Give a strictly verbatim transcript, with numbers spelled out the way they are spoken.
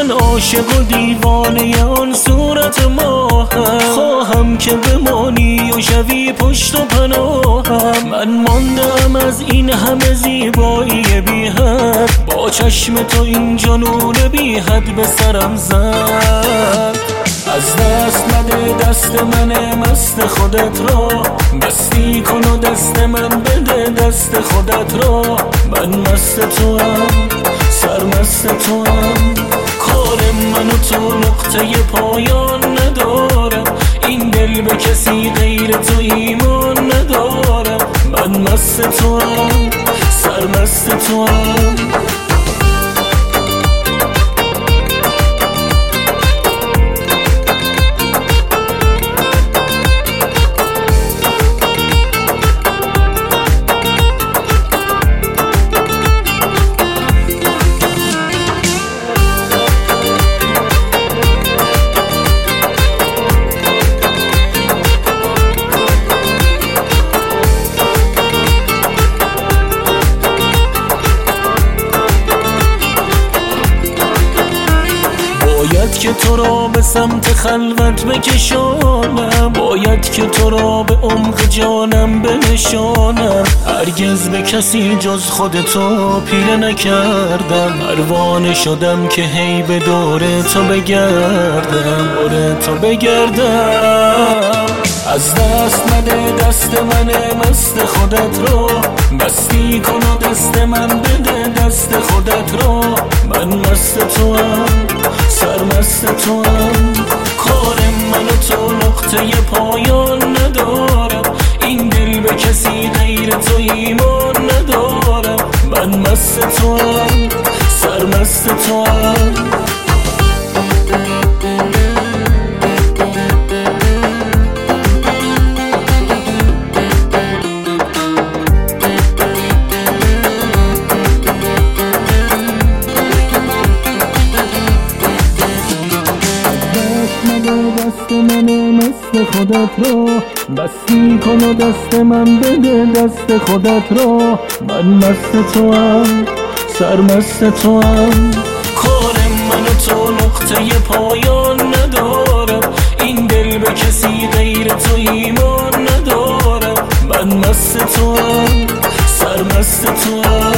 من عاشق و دیوانه آن صورت ماهم، خواهم که بمانی و شوی پشت و پناهم. من ماندم از این همه زیبایی بی حد، با چشم تو این جنون بی حد به سرم زد. از دست نده دست من مست خودت را، مستی کن و دست من بده دست خودت را. من مست تو هم، سرمست تو هم، کار من و تو نقطه پایان ندارم. این دل به کسی غیر تو ایمان ندارم. من مست تو هم، سرمست تو هم. باید که تو را به سمت خلوت بکشانم، باید که تو را به عمق جانم بنشانم. هرگز به کسی جز خودتو پیله نکردم، پروانه شدم که هی به دور تو بگردم، دور تو بگردم. از دست نده دست من مست خودت رو، مستی کن و دست من بده دست خودت رو. من مست تو هم، سرمست تو هم، کار من و تو نقطه پایان ندارم. این دل به کسی غیر تو ایمان ندارم. من مست تو هم، سرمست تو هم. دست من مست خودت رو، مستی کن و دست من بده دست خودت رو. من مست تو هم، سرمست تو هم، کار من و تو نقطه پایان ندارم. این دل به کسی غیر تو ایمان ندارم. من مست تو هم، سرمست تو هم.